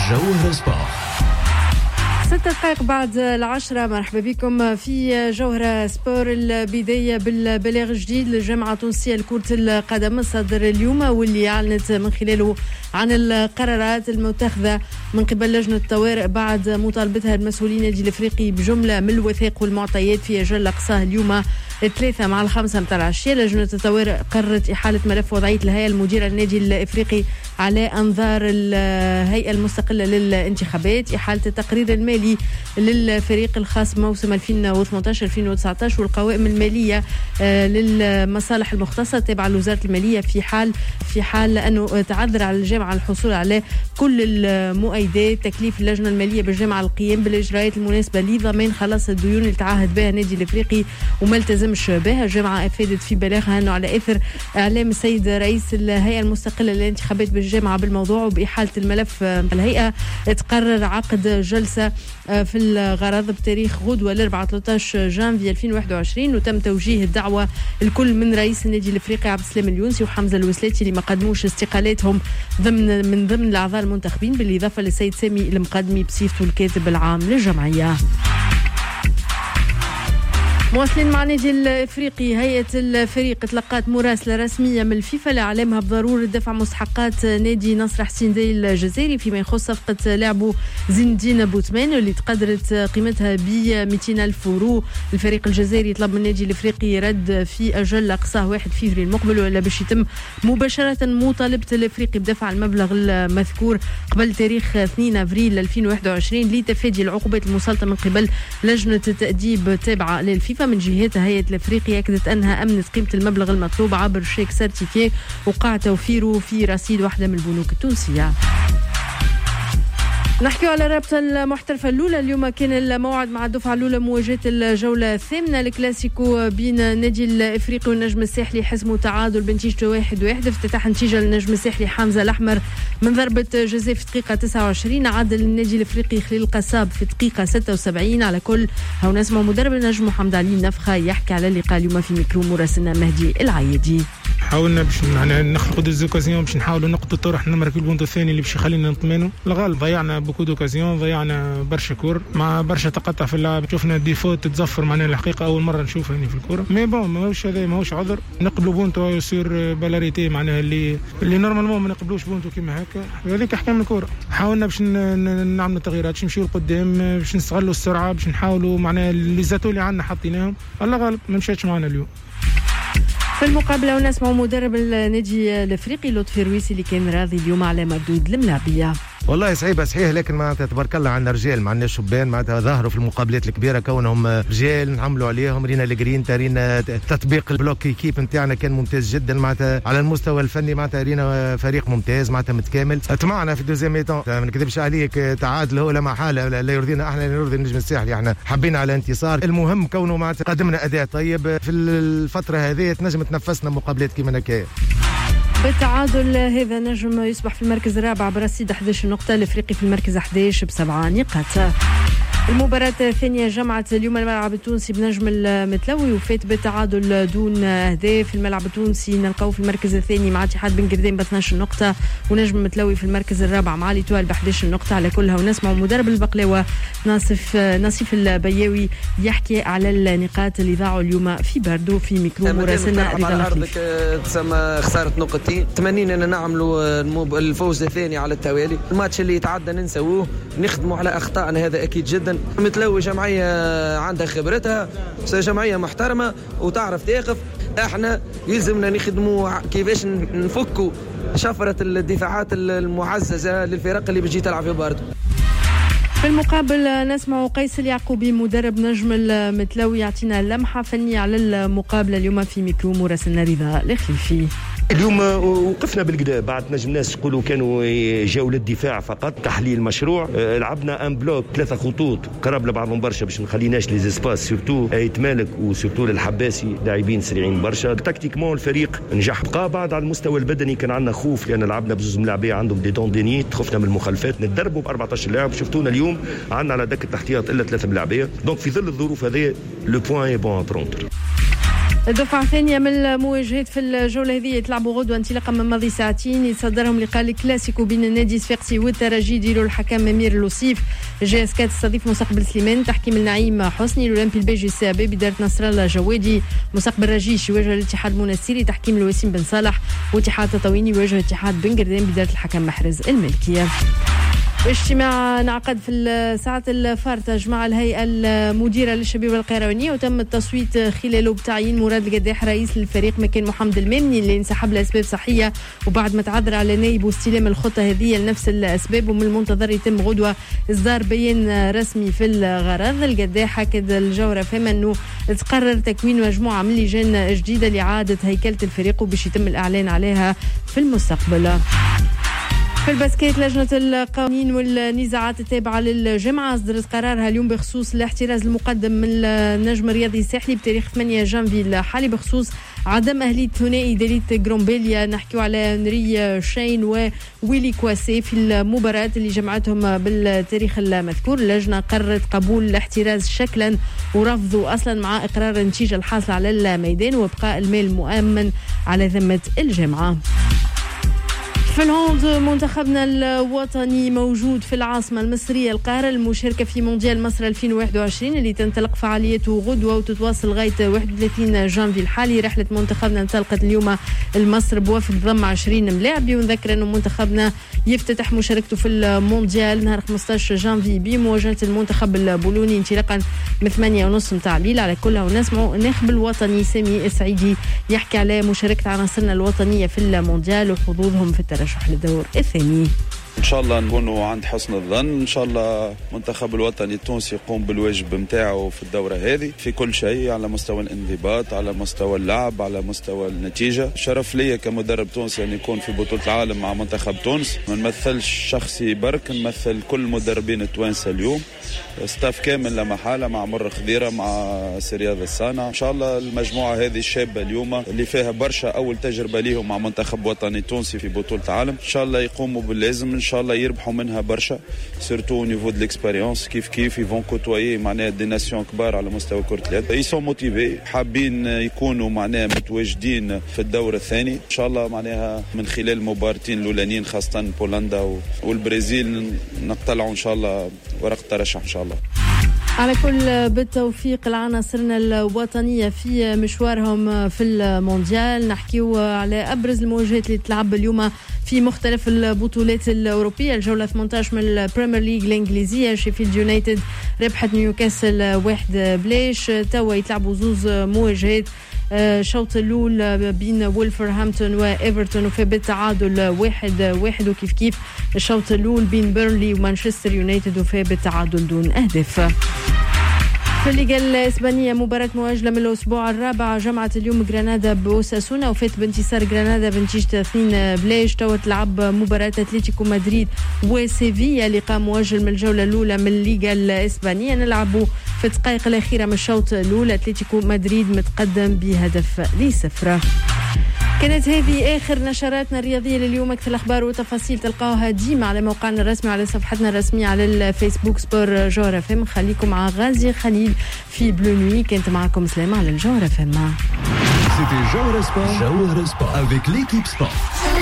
جوهر سبورت. 6 دقائق بعد 10. مرحبا بكم في جوهرة سبور. البداية بالبلاغ جديد للجامعة التونسية لكرة القدم صدر اليوم، واللي أعلنت من خلاله عن القرارات المتخذة من قبل لجنة الطوارئ بعد مطالبتها المسؤولين النادي الافريقي بجملة من الوثائق والمعطيات في أجل أقصاه اليوم 3 مع 5 متاع العشية. لجنة الطوارئ قررت إحالة ملف وضعية الهيئة المديرة للنادي الافريقي على أنظار الهيئة المستقلة للانتخابات، إحالة التقرير المالي للفريق الخاص موسم 2018-2019 والقوائم المالية للمصالح المختصة تابعة لوزارة المالية في حال أنه تعذر على الجامعة الحصول على كل المؤيدات. تكليف اللجنة المالية بالجامعة القيام بالإجراءات المناسبة لضمان خلاص الديون اللي تعهد بها النادي الافريقي وما التزمش بها. الجامعة أفادت في بلاغها أنه على إثر إعلام السيد رئيس الهيئة المستقلة للانتخابات بالجامعة بالموضوع وبإحالة الملف الهيئة، تقرر عقد جلسة في الغرض بتاريخ غدوة 13 جانفي 2021، وتم توجيه الدعوة الكل من رئيس النادي الافريقي عبد السلام اليونسي وحمزة الوسلاتي اللي ما قدموش استقالاتهم من ضمن الأعضاء المنتخبين، بالإضافة للسيد سامي المقدمي بصفته الكاتب العام للجمعية. مواصلين مع النادي الافريقي. هيئه الفريق تلقت مراسله رسميه من الفيفا لاعلامها بضروره دفع مستحقات نادي نصر حسين داي الجزائري فيما يخص صفقه لاعبه زين الدين بوتمان اللي تقدرت قيمتها ب 200,000 يورو. الفريق الجزائري طلب من النادي الافريقي رد في اجل اقصاه 1 فبراير المقبل، ولا باش يتم مباشره مطالبه الافريقي بدفع المبلغ المذكور قبل تاريخ 2 افريل 2021 لتفادي العقوبات المسلطه من قبل لجنه التاديب التابعه للفيفا. من جهتها هيئة الافريقية أكدت أنها أمنت قيمة المبلغ المطلوب عبر شيك سيرتيفيه وقع توفيره في رصيد واحدة من البنوك التونسية. نحكي على رابطة المحترفة الأولى. اليوم كان الموعد مع الدفعة الأولى مواجهة الجولة الثامنة الكلاسيكو بين النادي الافريقي والنجم الساحلي، حسموا تعادل بنتيجة 1-1. افتتح نتيجة للنجم الساحلي حمزة الأحمر من ضربة جزاء في دقيقة 29، عادل النادي الافريقي خليل القصاب في دقيقة 76. على كل هو نسمع مدرب النجم محمد علي النفخة يحكي على اللي قال اليوم في ميكرو مراسلنا مهدي العيدي. حاولنا باش نخلقوا ديزوكازيون باش نحاولوا نقطة الطرح نمرك البونت الثاني اللي باش يخلينا نطمئنوا. الغالب ضيعنا بوكو دوكازيون، ضيعنا برشا كور مع برشا تقطع في اللعب، شفنا ديفو تتزفر معنا الحقيقة أول مرة نشوفها هنا في الكورة. مي بون ماهوش هذا ماهوش عذر، نقبلوا بونتو سور بالاريتي معناها اللي نورمالمون ما نقبلوش بونتو كيما هكا. هذيك احكام الكورة. حاولنا باش نعملوا تغييرات، باش نمشيو لقدام، باش نستغلوا السرعة، باش نحاولوا معناها اللي زاتوا اللي عندنا حطيناهم. الله غالب ما مشاتش معنا اليوم. في المقابلة ونسمع مدرب النادي الافريقي لطفي الرويسي اللي كان راضي اليوم على مردود الملاعبية. والله صحيح، لكن معناتها تبارك الله عندنا رجال، ما عندناش شبان، معناتها ظهروا في المقابلات الكبيره كونهم رجال نعملوا عليهم. رينا الجرين رينا تطبيق البلوك كيب نتاعنا كان ممتاز جدا، معناتها على المستوى الفني معناتها رينا فريق ممتاز معناتها متكامل. طمعنا في الدوزيام ميتون، ما نكذبش عليك، تعادل هو لا محاله لا يرضينا احنا لا يرضي النجم الساحلي، احنا حبينا على انتصار. المهم كونه معناتها قدمنا اداء طيب في الفتره هذه تنجم تنفسنا مقابلات كيما هكايا. بالتعادل هذا نجم يصبح في المركز الرابع برصيد 11 نقطة، الافريقي في المركز 11 ب7 نقاط. المباراة الثانية جمعت اليوم الملعب التونسي بنجم المتلوي وفات بالتعادل دون أهداف. في الملعب التونسي نلقاو في المركز الثاني مع اتحاد بن قردين ب12 نقطة، ونجم المتلوي في المركز الرابع مع ليتوال ب11 نقطة. على كلها ونسمع مدرب البقلاوة ناصف البياوي يحكي على النقاط اللي ضاعوا اليوم في باردو في ميكرو مراسلنا رضا لطيف. تسمى خسارة نقطتين، 80 أن نعملوا الفوز الثاني على التوالي. الماتش اللي يتعدى ننسوه، نخدموا على أخطائنا، هذا أكيد جدا. متلوي جمعية عندها خبرتها، جمعية محترمة وتعرف تقف. احنا يلزمنا نخدموا كيفاش نفكوا شفرة الدفاعات المعززة للفرق اللي بتجي تلعب في باردو. في المقابل نسمع قيس اليعقوبي مدرب نجم المتلوي يعطينا لمحة فنية على المقابلة اليوم في ميكرو مراسلنا رضا الخليفي. اليوم وقفنا بالكدا بعد نجم الناس يقولوا كانوا جاوا للدفاع فقط، تحليل مشروع. لعبنا ان بلوك 3 خطوط قرب لبعضهم برشا باش نخليناش لي اسباس سورتو يتمالك وسورتو للحباسي لاعبين سريعين برشا. تكتيكمون الفريق نجح. بقى بعد على المستوى البدني كان عندنا خوف لان لعبنا بزوز ملاعبيه عندهم دي دوندينيت، خفنا من المخالفات. نتدربوا ب 14 لاعب، شفتونا اليوم عندنا على دكه الاحتياط الا 3 ملاعبيه. دونك في ظل الظروف هذه لو بوين بون بروندر. الدفعة الثانية من المواجهات في الجولة هذه يتلعبوا غدوة انطلاقا من ماضي ساعتين. يتصدرهم لقاء الكلاسيكو بين النادي الصفاقسي والترجي يديروا الحكم ممير اللوصيف. جي اس كات تستضيف مستقبل سليمان. تحكيم النعيم حسني. الأولمبي البيجي السابي بداية نصر الله جوادي. مستقبل رجيش يواجه الاتحاد المنستيري. تحكيم الوسيم بن صالح. واتحاد تطاويني يواجه الاتحاد بن قردان بداية الحكم محرز الملكية. اجتماع انعقد في الساعات الفارطة جمع الهيئة المديرة للشباب القيروانية وتم التصويت خلاله بتعيين مراد القداح رئيس للفريق مكان محمد المامني اللي انسحب لأسباب صحية وبعد ما تعذر على نائب واستلام الخطة هذه لنفس الأسباب. ومن المنتظر يتم غدوة إصدار بيان رسمي في الغرض. القداح أكد الجوهرة فهم أنه تقرر تكوين مجموعة من لجان جديدة لإعادة هيكلة الفريق وباش يتم الإعلان عليها في المستقبل. في الباسكيت لجنة القوانين والنزاعات التابعة للجامعة أصدرت قرارها اليوم بخصوص الاحتراز المقدم من النجم الرياضي الساحلي بتاريخ 8 جانفي الحالي بخصوص عدم أهلية ثنائي ديليت جرومبيليا. نحكيو على نري شين وويلي كواسي في المباراة اللي جمعتهم بالتاريخ المذكور. اللجنة قررت قبول الاحتراز شكلا ورفضه أصلا مع إقرار النتيجة الحاصلة على الميدان وابقاء المال المؤمن على ذمة الجامعة. في الهوند منتخبنا الوطني موجود في العاصمة المصرية القاهرة المشاركة في مونديال مصر 2021 اللي تنطلق فعاليته غدوة وتتواصل لغاية 31 جانفي الحالي. رحلة منتخبنا انطلقت اليوم لمصر بوفد ضم 20 ملاعب. ونذكر أنه منتخبنا يفتتح مشاركته في المونديال نهار 15 جانفي بمواجهة المنتخب البولوني انطلاقا من 8:30 متاع الليل. على كلها ونسمعوا الناخب الوطني سامي السعيدي يحكي على مشاركة عناصرنا الوطنية في المونديال وحظوظهم في الترشح للدور الثاني. إن شاء الله نكونوا عند حسن الظن. إن شاء الله منتخب الوطني التونسي يقوم بالواجب متاعه في الدورة هذه في كل شيء على مستوى الانضباط على مستوى اللعب على مستوى النتيجة. شرف لي كمدرب تونسي أن يكون في بطولة العالم مع منتخب تونس. ما نمثلش شخصي برك نمثل كل مدربين التوانسة اليوم. ستاف كامل لا محالة مع مر خضيرة مع سرياض الصانع. إن شاء الله المجموعة هذه الشابة اليوم اللي فيها برشا أول تجربة ليهم مع منتخب وطني تونسي في بطولة العالم إن شاء الله يقوموا باللازم. إن شاء الله يربحوا منها برشا سيرتو او نيفو دو ليكسبيريونس. كيف يفون كوتويي معناها دي ناسيون كبار على مستوى كرة اليد. يسون موتيفي حابين يكونوا معناها متواجدين في الدور الثاني إن شاء الله معناها من خلال المباراتين الأولانيين خاصة بولندا والبرازيل نقتلعوا إن شاء الله ورقة الترشح إن شاء الله. على كل بالتوفيق لعناصرنا الوطنية في مشوارهم في المونديال. نحكيو على أبرز المواجهات اللي تلعب اليوم في مختلف البطولات الأوروبية. الجولة 18 من البريمير ليج الإنجليزية شيفيلد يونايتد ربحت نيوكاسل 1-0. توا يتلعبوا زوز مواجهات. شوط الأول بين وولفرهامبتون وإيفرتون وفي بالتعادل 1-1 وكيف كيف الشوط الأول بين بيرنلي ومانشستر يونايتد وفي بالتعادل دون أهداف. في الليغا الإسبانية مباراة مؤجلة من الأسبوع الرابع جمعت اليوم غرانادا بأوساسونا وفات بانتصار غرانادا بنتيجة 2-0. توا تلعب مباراة أتلتيكو مدريد وسيفيا لقاء مؤجل من الجولة الأولى من الليغا الإسبانية. نلعبوا في الدقائق الأخيرة من الشوط الأول. أتلتيكو مدريد متقدم ب1-0. كانت هذه آخر نشراتنا الرياضية لليوم. أكثر الأخبار والتفاصيل تلقاوها ديما على موقعنا الرسمي على صفحتنا الرسمية على الفيسبوك سبور جوهرة فم. خليكم مع غازي خليل في بلو نوي. كانت معكم سلامة على الجوهرة فم. C'était Jauhara Sport avec l'équipe sport.